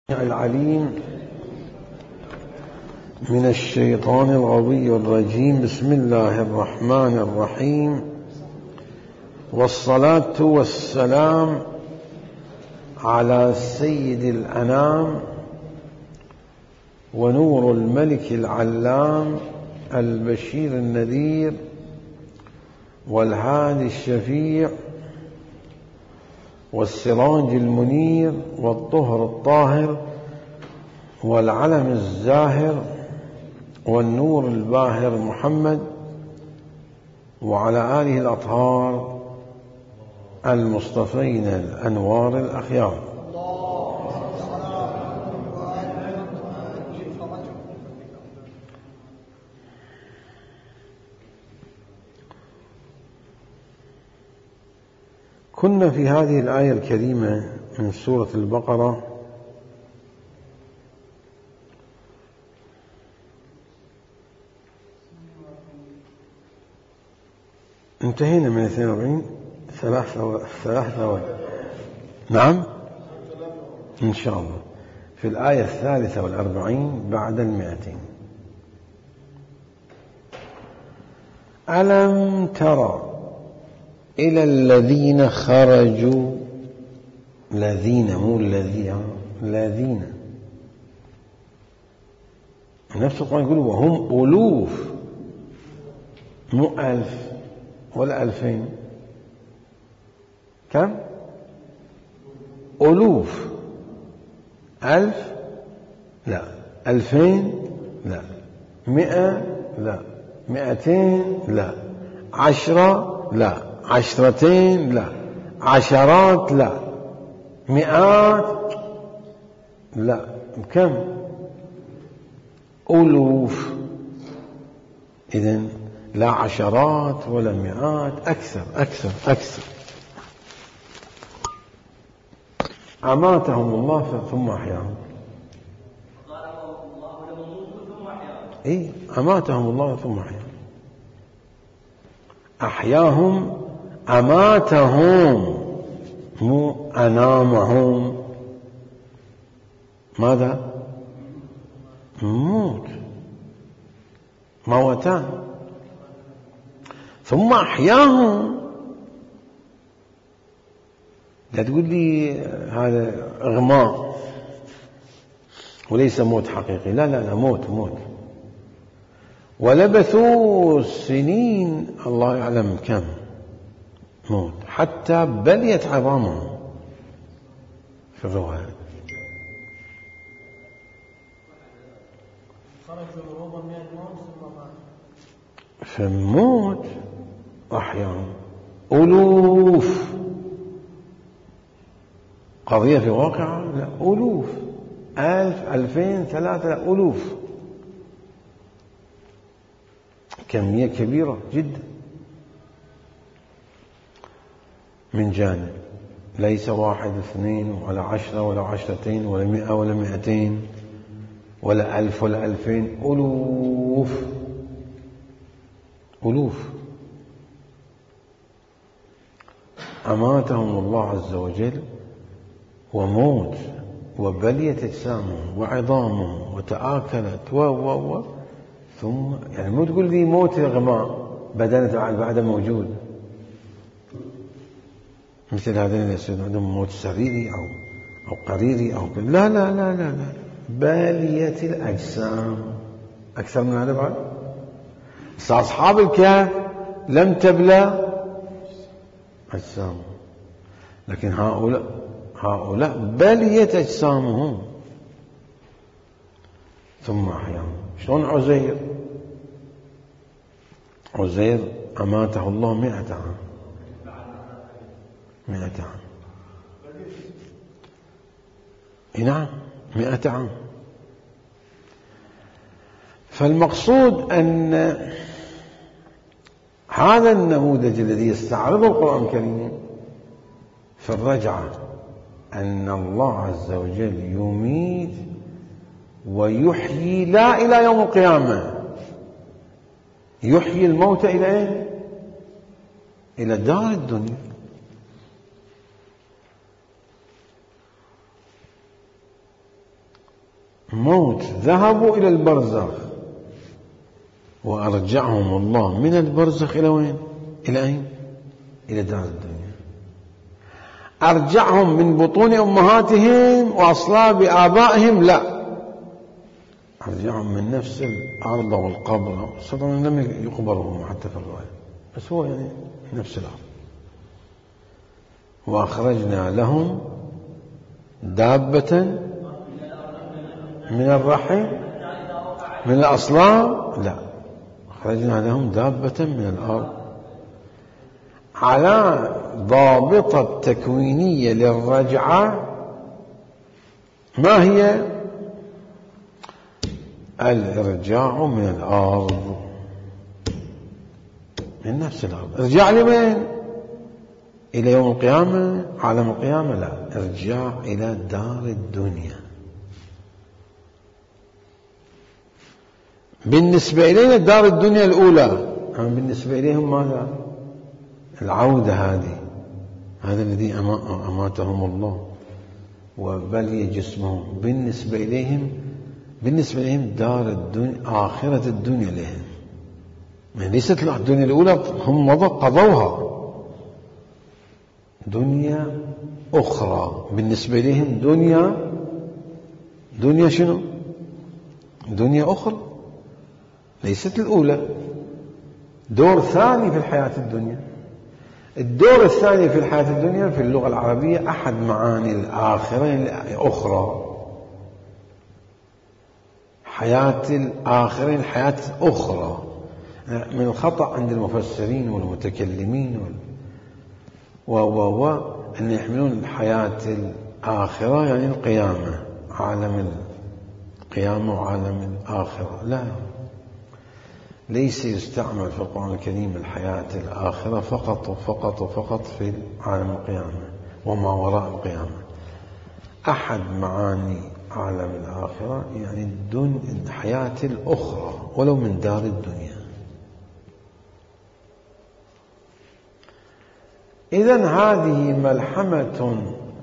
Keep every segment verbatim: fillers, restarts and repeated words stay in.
العليم من الشيطان الغوي الرجيم. بسم الله الرحمن الرحيم، والصلاة والسلام على سيد الأنام ونور الملك العلام البشير النذير والهادي الشفيع والسراج المنير والطهر الطاهر والعلم الزاهر والنور الباهر محمد وعلى آله الأطهار المصطفين الأنوار الأخيار. كنا في هذه الآية الكريمة من سورة البقرة انتهينا من اثنين وأربعين ثلاثة ثلاثة نعم إن شاء الله في الآية الثالثة والأربعين بعد المئتين. ألم ترى إلى الذين خرجوا، الذين مو الذين الذين نفس القرآن يقول وهم ألوف، مو ألف ولا ألفين، كم؟ ألوف. ألف لا، ألفين لا، مئة لا، مئتين لا، عشرة لا، عشرتين لا، عشرات لا، مئات لا، كم؟ ألوف. إذن لا عشرات ولا مئات، أكثر أكثر أكثر. أماتهم الله ثم أحياهم. إيه، أماتهم الله ثم أحياهم. أحياهم، أماتهم مو أنامهم. ماذا؟ موت، موتان. ثم أحياهم. لا تقول لي هذا إغماء وليس موت حقيقي، لا لا لا، موت موت. ولبثوا سنين الله يعلم كم موت حتى بليت عظامهم في الرواية. فالموت أحياهم ألوف. قضية في واقع لا، ألوف، ألف، ألفين، ثلاثة، لا، ألوف. كمية كبيرة جدا من جانب، ليس واحد اثنين ولا عشرة ولا عشرتين ولا مئة ولا مئتين ولا ألف ولا ألفين، ألوف ألوف. أماتهم الله عز وجل وموت، وبليت أجسامهم وعظامهم وتآكلت و و و ثم يعني مو تقول لي موت الغماء بدنة بعد موجود، مثل هذين اللي يصير عندهم موت سريري أو أو قريري أو لا لا لا لا لا، بليت الأجسام. أكثر من هذا بعد. أصحاب الكهف لم تبلى أجسامهم، لكن هؤلاء هؤلاء بليت أجسامهم ثم أحياهم. شلون عزير؟ عزير أماته الله مئة عام، مئة عام. نعم، مئة عام. فالمقصود أن هذا النموذج الذي يستعرضه القرآن الكريم في الرجعة، أن الله عز وجل يميت ويحيي لا إلى يوم القيامة، يحيي الموت إلى أين؟ إلى دار الدنيا. موت ذهبوا إلى البرزخ وأرجعهم الله من البرزخ إلى وين؟ إلى أين؟ إلى دار الدنيا. أرجعهم من بطون أمهاتهم وأصلاب آبائهم؟ لا، أرجعهم من نفس الأرض والقبر. صدقا لم يقبرهم حتى في الرواية، بس هو يعني نفس الأرض. وأخرجنا لهم دابة من الرحم من الأصلاب؟ لا، أخرجنا لهم دابة من الأرض. على ضابطة التكوينية للرجعة ما هي؟ الإرجاع من الأرض، من نفس الأرض. ارجع لمن؟ إلى يوم القيامة، عالم القيامة؟ لا، ارجع إلى دار الدنيا. بالنسبة إلينا دار الدنيا الأولى، أما بالنسبة إليهم ماذا؟ العودة هذه، هذا الذي أماتهم الله وبلي جسمهم. بالنسبة إليهم بالنسبة إليهم دار الدنيا آخرة الدنيا لهم، يعني ليست الدنيا الأولى، هم مضى قضوها، دنيا أخرى بالنسبة إليهم. دنيا دنيا شنو؟ دنيا أخرى ليست الأولى، دور ثاني في الحياة الدنيا. الدور الثاني في الحياة الدنيا في اللغة العربية أحد معاني الآخرة الأخرى، حياة الآخرة، الحياة الأخرى. من الخطأ عند المفسرين والمتكلمين و و و أن يحملون الحياة الآخرة يعني القيامة، عالم القيامة وعالم الآخرة. لا، ليس يستعمل في القرآن الكريم الحياة الآخرة فقط وفقط وفقط في عالم القيامة وما وراء القيامة. أحد معاني عالم الآخرة يعني الحياة الأخرى ولو من دار الدنيا. إذن هذه ملحمة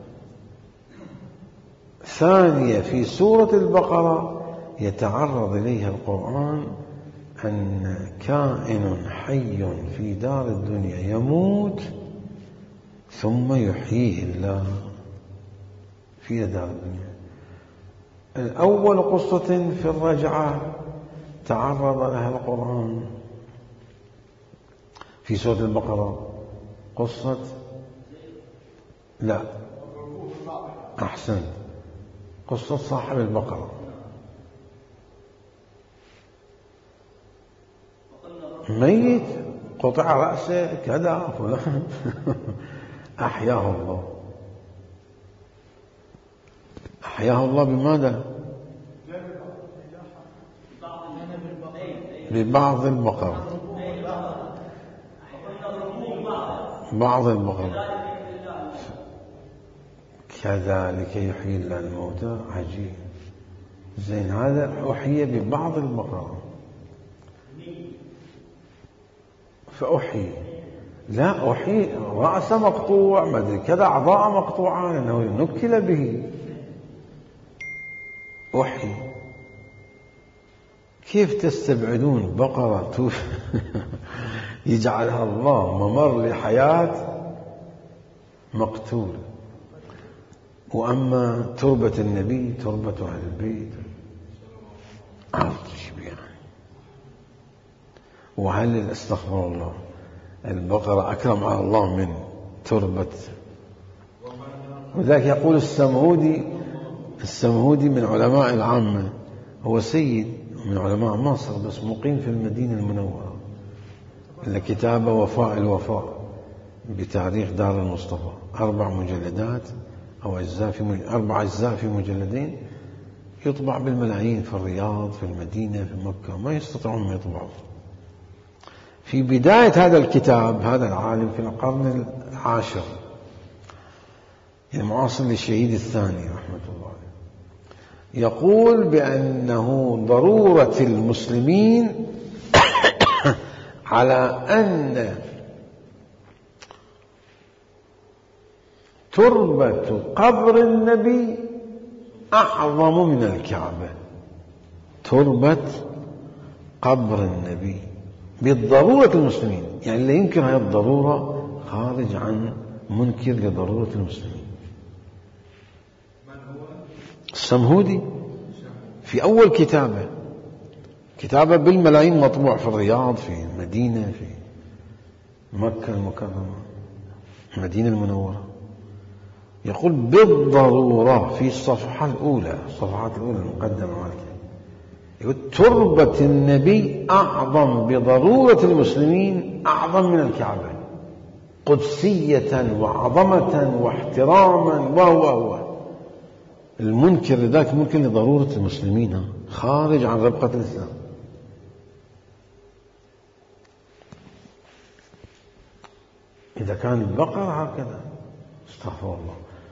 ثانية في سورة البقرة يتعرض إليها القرآن، أن كائن حي في دار الدنيا يموت ثم يحييه الله في دار الدنيا. الأول قصة في الرجعة تعرض لها القرآن في سورة البقرة، قصة لا أحسن قصة صاحب البقرة، ميت قطع رأسه كذا فلان أحياه الله. أحياه الله بماذا؟ ببعض البقرة، بعض البقرة كذلك يحيي الله الموتى. عجيب، زين، هذا أحيي ببعض البقرة فأحيي، لا أحيي رأس مقطوع ما أدري كذا، أعضاء مقطوعة لأنه نكل به. أحيي، كيف تستبعدون بقرة يجعلها الله ممر لحياة مقتول؟ وأما تربة النبي تربة أهل البيت يعني. وهل استغفر الله البقرة أكرم على الله من تربة؟ وذلك يقول السمهودي، السمهودي من علماء العامة، هو سيد من علماء مصر بس مقيم في المدينة المنورة، الكتاب وفاء الوفاء بتاريخ دار المصطفى، أربع مجلدات أو أجزاء في أربع أجزاء في مجلدين، يطبع بالملايين في الرياض في المدينة في مكة، ما يستطيعون أن يطبعوا. في بداية هذا الكتاب هذا العالم في القرن العاشر المعاصر للشهيد الثاني رحمة الله يقول بأنه ضرورة المسلمين على أن تربة قبر النبي أعظم من الكعبة، تربة قبر النبي بالضرورة المسلمين. يعني اللي ينكر هذه الضرورة خارج عن منكر لضرورة المسلمين. السمهودي في أول كتابة، كتابة بالملايين مطبوع في الرياض، في المدينة، في مكة المكرمة، المدينة المنورة، يقول بالضرورة في الصفحة الأولى، الصفحات الأولى المقدمة مالته، يقول تربة النبي أعظم بضرورة المسلمين، أعظم من الكعبة قدسية وعظمة واحتراما وهو هو المنكر لذلك ممكن لضرورة المسلمين، خارج عن ربقة الإسلام. إذا كان البقرة هكذا استغفر الله،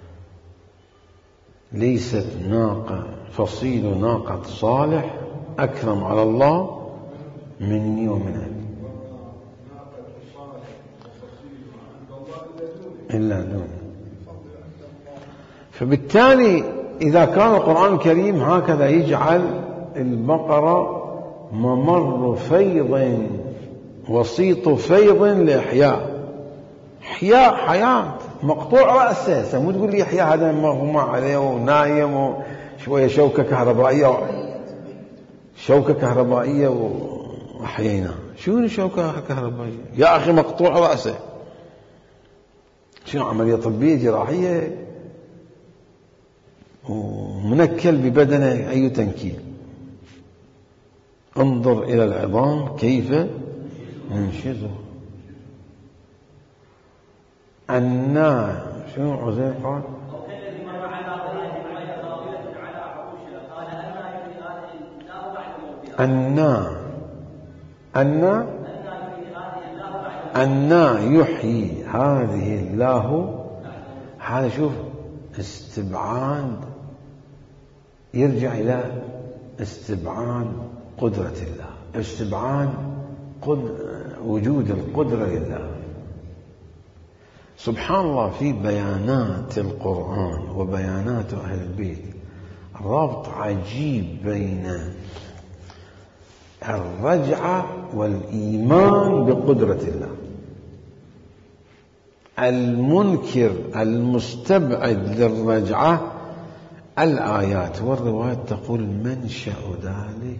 ليست ناقة فصيل ناقة صالح أكرم على الله مني ومنك إلا دون. فبالتالي إذا كان القرآن الكريم هكذا يجعل البقرة ممر فيض وسيط فيض لإحياء، إحياء حياة، مقطوع رأسه، سمو تقول لي إحياء هذا مغمى عليه ونايم وشوية شوكة كهربائية، شوكة كهربائية وأحيينا. شو شوكة كهربائية يا أخي؟ مقطوع رأسه، شنو عملية طبية جراحية ومنكل ببدنه أي تنكيل. انظر إلى العظام كيف ننشزه. أنا شنو عزيز قال؟ أنا أنا أنا يحيي هذه الله. هذا شوف استبعاد، يرجع إلى استبعاد قدرة الله، استبعاد قد وجود القدرة لله. سبحان الله في بيانات القرآن وبيانات أهل البيت ربط عجيب بين الرجعة والإيمان بقدرة الله. المنكر المستبعد للرجعة الآيات والروايات تقول منشأ ذلك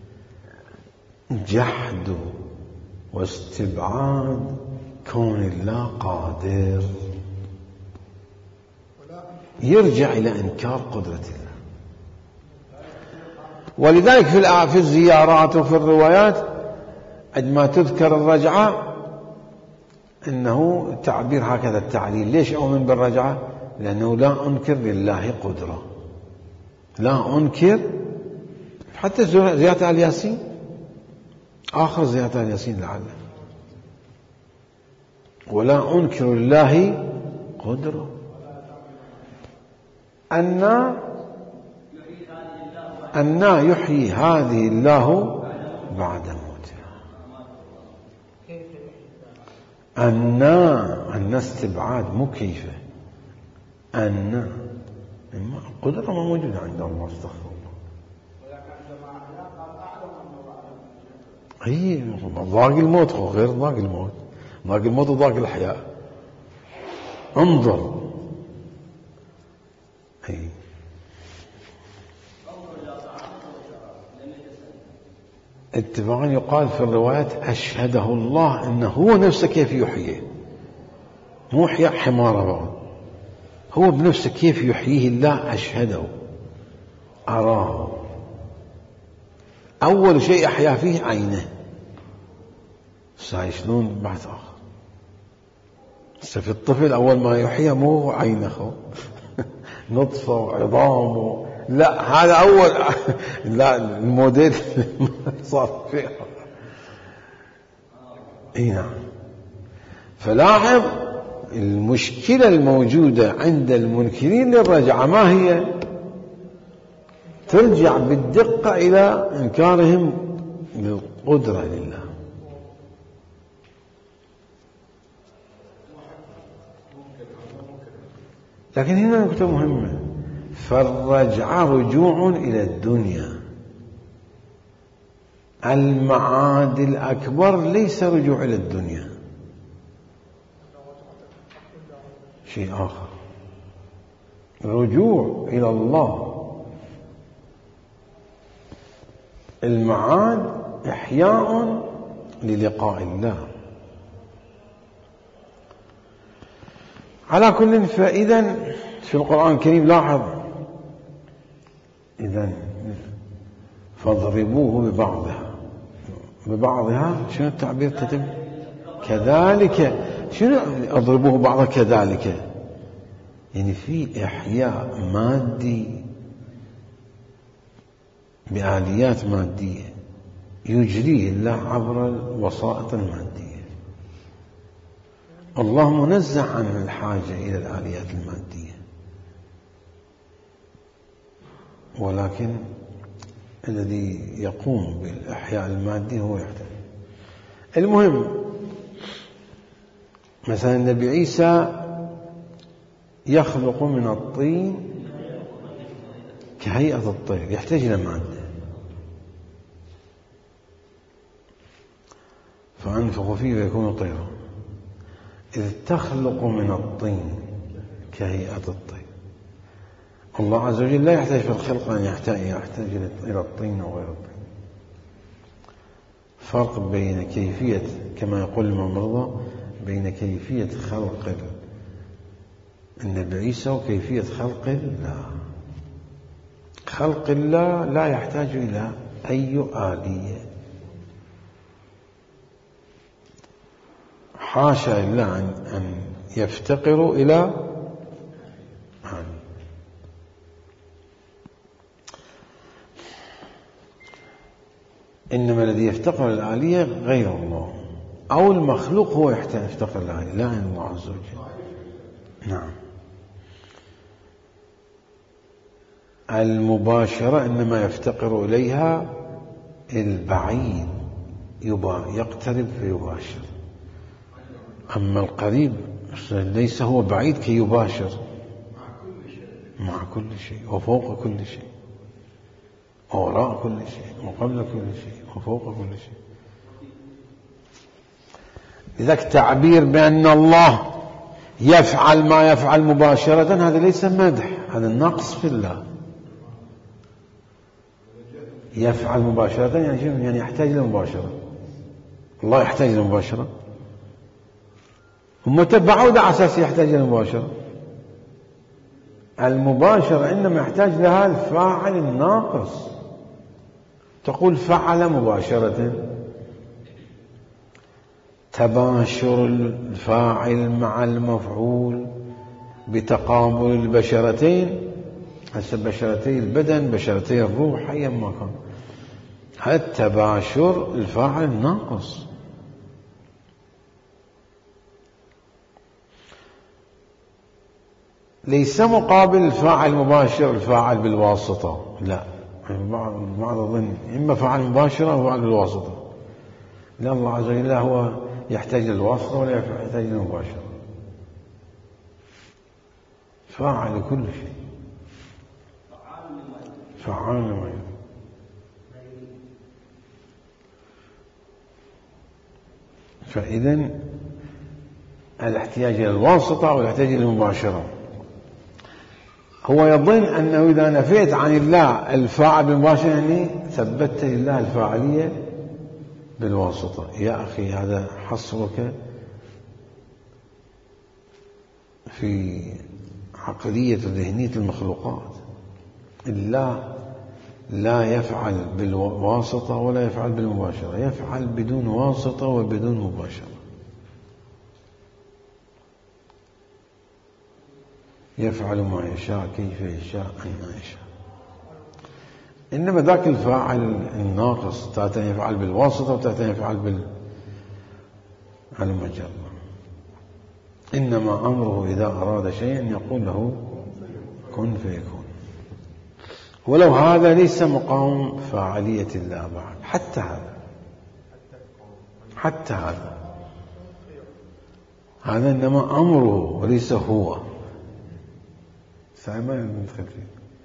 جحد واستبعاد كون الله قادر، يرجع إلى إنكار قدرة الله. ولذلك في الزيارات وفي الروايات عندما تذكر الرجعة إنه تعبير هكذا التعليل. ليش أؤمن بالرجعة؟ لأنه لا أنكر لله قدرة، لا أنكر. حتى زيارة آل ياسين، آخر زيارة آل ياسين لعله، ولا أنكر لله قدرة. أن أن يحيي هذه الله بعد موتها. أن أن استبعاد مو كيف، أن القدرة ما موجودة عند الله استغفر الله. هي ضاق الموت غير ضاق الموت، ضاق الموت وضاق الحياة. انظر هي اتفاقا يقال في الروايات أشهده الله أنه هو نفسه كيف يحييه، مو إحياء حمارة بعض، هو بنفسه كيف يحييه الله أشهده، أراه. أول شيء أحيا فيه عينه، شلون بعد آخر. في الطفل أول ما يحيى مو عينه نطفة وعظام، لا هذا أول لا الموديل صار فيه. اي نعم. فلاحظ المشكلة الموجودة عند المنكرين للرجعة ما هي؟ ترجع بالدقة إلى إنكارهم للقدرة لله. لكن هنا نقطة مهمة، فالرجعة رجوع إلى الدنيا. المعاد الأكبر ليس رجوع إلى الدنيا، شيء آخر، رجوع إلى الله. المعاد إحياء للقاء الله. على كل، فإذا في القرآن الكريم لاحظ، إذا فاضربوه ببعضها ببعضها شنو التعبير تتم كذلك، شنو اضربوه بعضها كذلك؟ يعني في إحياء مادي بآليات مادية يجريه الله عبر الوسائط المادية. الله منزه عن الحاجة إلى الآليات المادية، ولكن الذي يقوم بالإحياء المادي هو يحتاج. المهم، مثلا النبي عيسى يخلق من الطين كهيئة الطير، يحتاج إلى مادة، فأنفخ فيه ويكون طيرا. إذ تخلق من الطين كهيئة الطير. الله عز وجل لا يحتاج في الخلق أن يحتاج, يحتاج إلى الطين أو غير الطين. فرق بين كيفية، كما يقول الممرضة، بين كيفية خلق النبي عيسى وكيفية خلق الله. خلق الله لا يحتاج إلى أي آلية، حاشا لله أن يفتقر إلى آلية. إنما الذي يفتقر الآلية غير الله، أو المخلوق هو يفتقر الآلية، لا الله عز وجل. نعم. المباشرة إنما يفتقر إليها البعيد، يقترب فيباشر. أما القريب ليس هو بعيد كي يباشر، مع كل شيء وفوق كل شيء ووراء كل شيء وقبل كل شيء وفوق كل شيء. لذلك تعبير بأن الله يفعل ما يفعل مباشرة هذا ليس مدح، هذا النقص في الله. يفعل مباشرة يعني يعني يحتاج إلى مباشرة. الله يحتاج إلى مباشرة، هم تبعوا على أساس يحتاج إلى مباشرة. المباشرة إنما يحتاج لها الفاعل الناقص. تقول فعل مباشرة، تباشر الفاعل مع المفعول بتقابل البشرتين، هسه بشرتي البدن بشرتي الروح أيا ما كان، هذا التباشر الفاعل الناقص. ليس مقابل الفاعل المباشر الفاعل بالواسطة، لا، بعض الظن إما فاعل مباشرة أو فاعل بالواسطة. لا، الله عز وجل هو يحتاج للواسطة ولا يحتاج للمباشرة، فاعل كل شيء، فعال لما يريد. فإذن الاحتياج إلى الواسطة والاحتياج إلى المباشرة. هو يظن أنه إذا نفيت عن الله الفاعل بالمباشرة يعني ثبتت لله الفاعلية بالواسطة. يا أخي، هذا حصرك في عقلية ذهنية المخلوقات. الله لا يفعل بالواسطة ولا يفعل بالمباشرة، يفعل بدون واسطة وبدون مباشرة. يفعل ما يشاء كيف يشاء أين يشاء. إنما ذاك الفاعل الناقص تاتا يفعل بالواسطة وتاتا يفعل بال على المجرة. إنما أمره إذا أراد شيئا يقول له كن فيكون. ولو هذا ليس مقام فاعلية الله بعد، حتى هذا حتى هذا هذا إنما أمره وليس هو. ساعة ما ندخل فيه.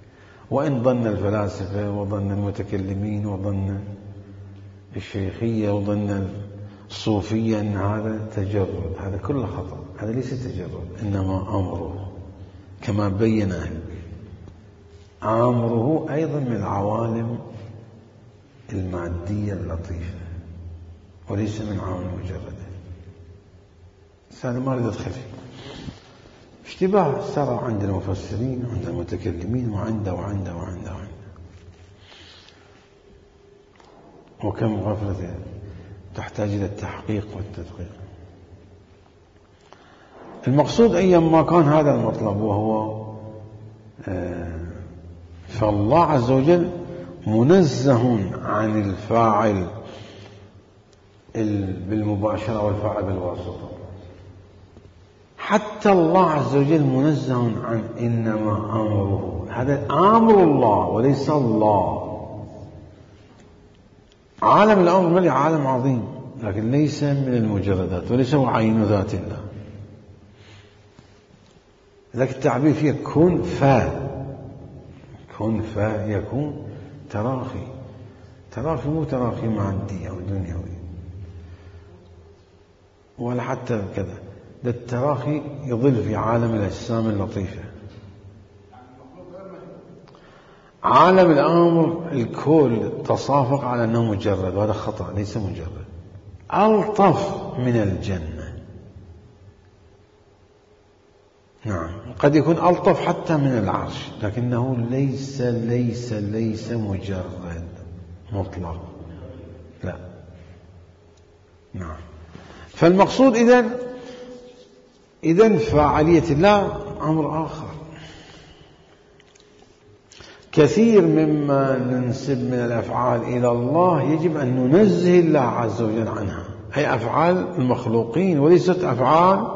وإن ظن الفلاسفة وظن المتكلمين وظن الشيخية وظن الصوفية أن هذا تجرد، هذا كله خطأ، هذا ليس تجرد، إنما أمره كما بين أهل البيت، أمره أيضا من العوالم المادية اللطيفة وليس من عوالم مجردة. هذا ما أريد أدخل فيه، اشتباه سرى عند المفسرين وعند المتكلمين وعنده وعنده وعنده وعنده، وكم غفلة تحتاج إلى التحقيق والتدقيق. المقصود أيما كان هذا المطلب، وهو فالله عز وجل منزه عن الفاعل بالمباشرة والفاعل بالواسطة. حتى الله عز وجل منزه عن إنما أمره، هذا أمر الله وليس الله. عالم الأمر ملي عالم عظيم، لكن ليس من المجردات وليس هو عين ذات الله. لكن التعبير فيه كن فا، كن فا يكون تراخي، تراخي مو تراخي مادي أو دنيوي ولا حتى كذا، ده التراخي يظل في عالم الأجسام اللطيفة. عالم الأمر الكل تصافق على أنه مجرد، وهذا خطأ، ليس مجرد، ألطف من الجنة. نعم قد يكون ألطف حتى من العرش، لكنه ليس ليس ليس مجرد مطلق، لا. نعم. فالمقصود إذن إذن فاعلية الله أمر آخر. كثير مما ننسب من الأفعال إلى الله يجب أن ننزه الله عز وجل عنها، هي أفعال المخلوقين وليست أفعال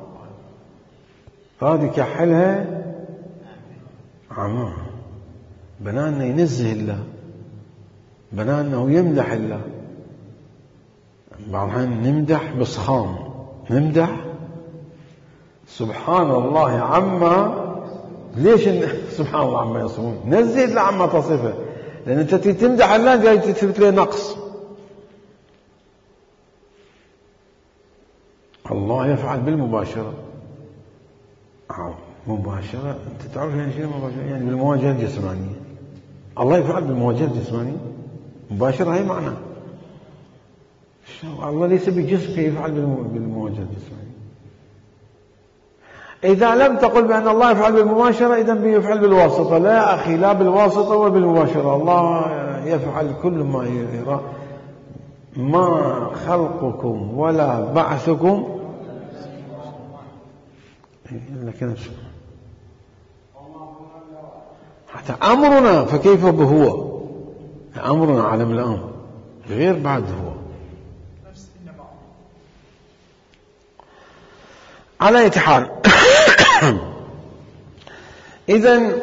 هذه كحلها عماه. بنانا ينزه الله، بنانا يمدح الله. بعض الأحيان نمدح بصخام، نمدح سبحان الله عما، ليش سبحان الله عما يصفون؟ نزه الله عما تصفه، لأن أنت تمدح الله جاي تثبت له نقص. الله يفعل بالمباشرة، مباشرة أنت تعرف يعني شيء مباشرة، يعني بالمواجهة الجسمانية. الله يفعل بالمواجهة الجسمانية، مباشرة هي معنى. الله ليس بجسم كيف يفعل بالمواجهة الجسمانية. إذا لم تقل بأن الله يفعل بالمباشرة إذن يفعل بالواسطة. لا يا أخي، لا بالواسطة ولا بالمباشرة. الله يفعل كل ما يرى. ما خلقكم ولا بعثكم لكن حتى أمرنا فكيف بهو، أمرنا عالم الأمر غير بعد هو. على أي حال إذن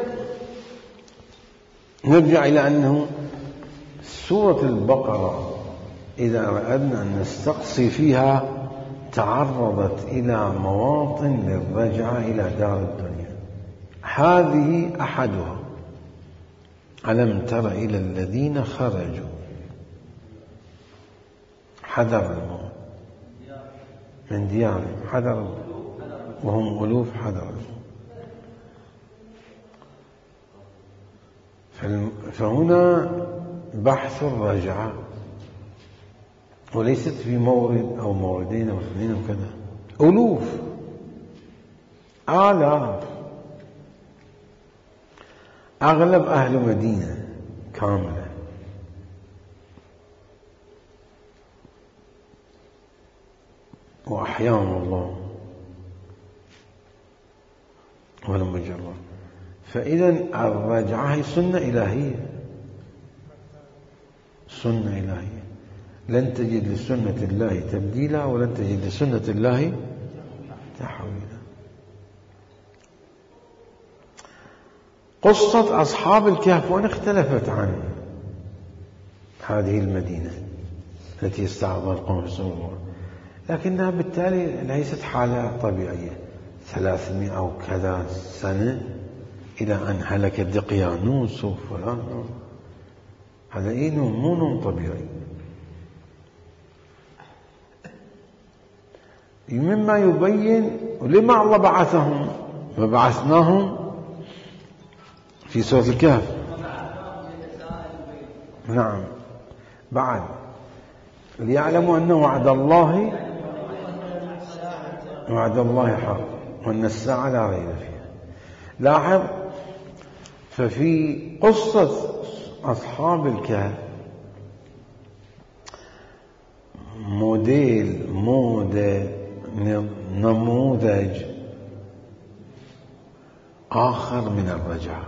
نرجع إلى أنه سورة البقرة إذا أردنا أن نستقصي فيها تعرضت إلى مواطن للرجعة إلى دار الدنيا. هذه أحدها، ألم تر إلى الذين خرجوا حذر الموت من ديارهم، حذر الموت وهم ألوف حذر الموت. فهنا بحث الرجعة، وليست في مورد أو موردين أو اثنين وكذا، ألوف آلاف. أغلب أهل مدينة كاملة. وأحياهم الله ولم يجرب. فإذا الرجعة هي سنة إلهية، سنة إلهية. لن تجد لسنة الله تبديلا ولن تجد لسنة الله تحويلا. قصة أصحاب الكهف وإن اختلفت عن هذه المدينة التي استعرضها القوم في سورة، لكنها بالتالي ليست حالة طبيعية. ثلاثمائة أو كذا سنة إلى أن هلك دقيانوس وفلان. هذا إيه نوم، مو نوم طبيعي. مما يبين لما الله بعثهم وبعثناهم في سورة الكهف. نعم بعد ليعلموا أن وعد الله وعد الله حق وأن الساعة لا ريب فيها. لاحظ، ففي قصة أصحاب الكهف موديل موديل نموذج آخر من الرجعة،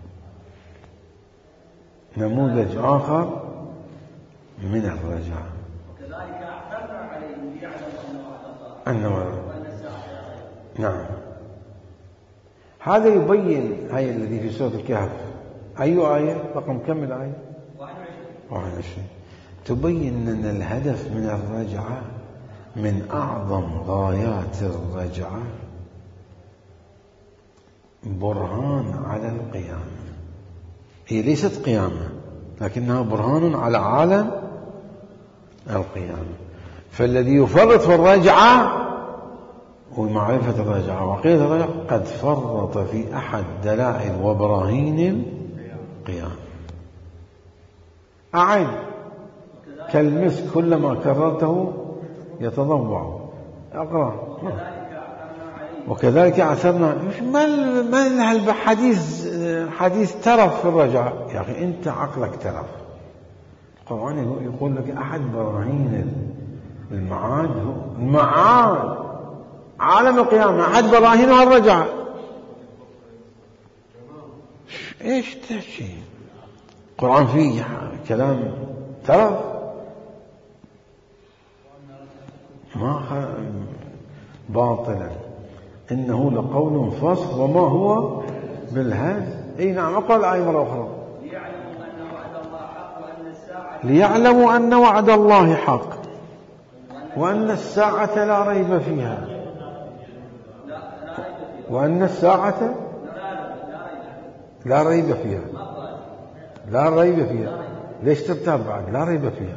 نموذج آخر من الرجعة. وكذلك أعثرنا عليهم ليعلموا أن وعد الله. نعم، هذا يبين هاي الذي في سورة الكهف. أي آية؟ رقم كم الآية؟ واحد وعشرين. تبين أن الهدف من الرجعة من أعظم غايات الرجعة برهان على القيامة. هي ليست قيامة لكنها برهان على عالم القيامة. فالذي يفرط في الرجعة ومعرفة الرجعة وعقيدة الرجعة قد فرط في أحد دلائل وبراهين القيامة. أعد كالمسك كلما كررته يتضوع. أقرأ. وكذلك أعثرنا. ما ما الحديث حديث ترف في الرجعة؟ يا أخي أنت عقلك ترف. القرآن يقول لك أحد براهين المعاد هو المعاد عالم القيامة، أحد براهينها الرجعة. إيش تحكي؟ القرآن فيه كلام ترف ما باطلا، إنه لقول فصل وما هو بالهزل. أي نعم، أقرأ الآية مرة أخرى. ليعلموا أن وعد الله حق وأن الساعة لا ريب فيها وأن الساعة لا ريب فيها لا ريب فيها ليش ترتاب بعد؟ لا ريب فيها.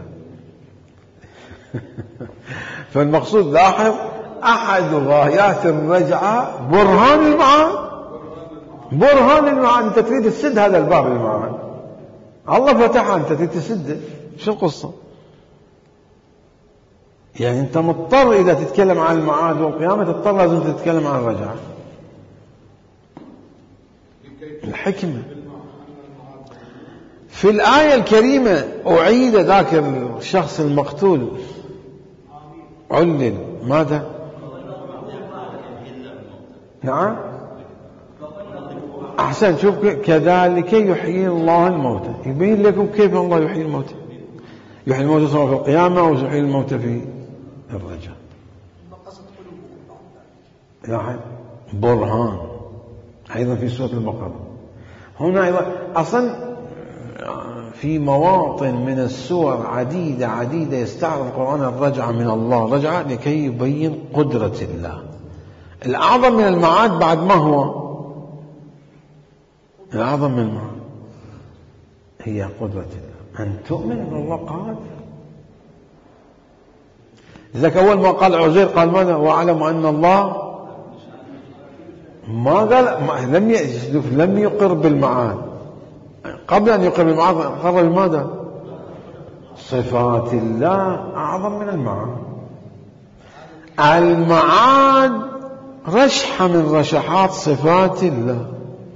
فالمقصود، لاحظ، أحد غايات الرجعة برهان المعاد. برهان المعاد. أنت تريد تسد هذا الباب المعاد، الله فتحها، أنت تريد تسده. شو القصة؟ يعني أنت مضطر إذا تتكلم عن المعاد والقيامة تضطر لازم تتكلم عن الرجعة. الحكمة في الآية الكريمة أعيد ذاك الشخص المقتول، علل ماذا؟ نعم أحسن. شوف، كذلك يحيي الله الموتى. يبين لكم كيف الله يحيي الموتى. يحيي الموتى سواء في القيامة أو يحيي الموتى في الرجاء. لاحظ، برهان أيضا في سورة البقرة. هنا أيضا أصلا في مواطن من السور عديدة عديدة يستعرض القرآن الرجعة من الله، رجعة لكي يبين قدرة الله. الأعظم من المعاد بعد ما هو؟ الأعظم من المعاد هي قدرة الله، أن تؤمن أن الله قادر. لذلك أول ما قال عزير قال ماذا؟ وأعلم أن الله ما قال ما لم لم يقر بالمعاد. قبل أن يقر بالمعاد قرر بماذا؟ صفات الله أعظم من المعاد. المعاد رشحة من رشحات صفات الله.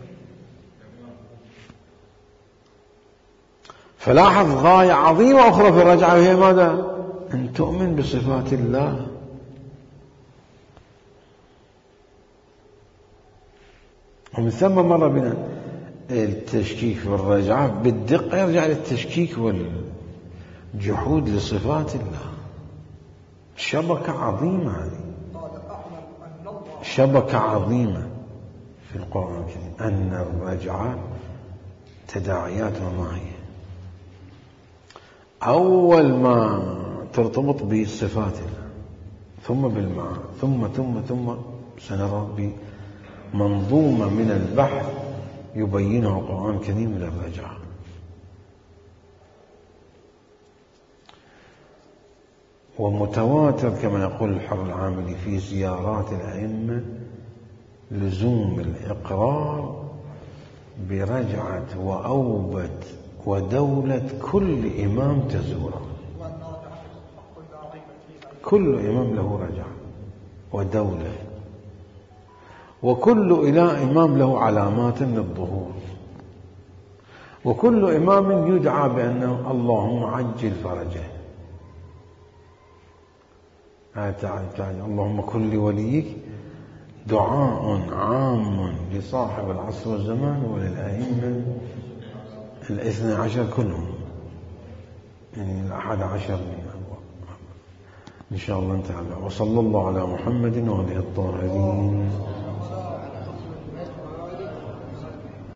فلاحظ غاية عظيمة أخرى في الرجعة وهي ماذا؟ أن تؤمن بصفات الله. ومن ثم مر بنا التشكيك والرجعة بالدقة يرجع للتشكيك والجحود لصفات الله. شبكة عظيمة هذه، شبكة عظيمة في القرآن الكريم. أن الرجعة تداعياتها ما هي؟ أول ما ترتبط بصفات الله، ثم بالمعاد، ثم ثم ثم سنرى بمنظومة من البحث يبينه القرآن الكريم للرجعة. ومتواتر كما يقول الحر العاملي في زيارات الأئمة لزوم الإقرار برجعة وأوبة ودولة كل إمام تزوره. كل إمام له رجعة ودولة، وكل إله إمام له علامات للظهور، وكل إمام يدعى بأنه اللهم عجل فرجه. اللهم كن لوليك دعاء عام لصاحب العصر والزمان وللأئمة الاثنى عشر كلهم، يعني الأحد عشر من أبواب. إن شاء الله نتعلم. وصلى الله على محمد وآله الطاهرين.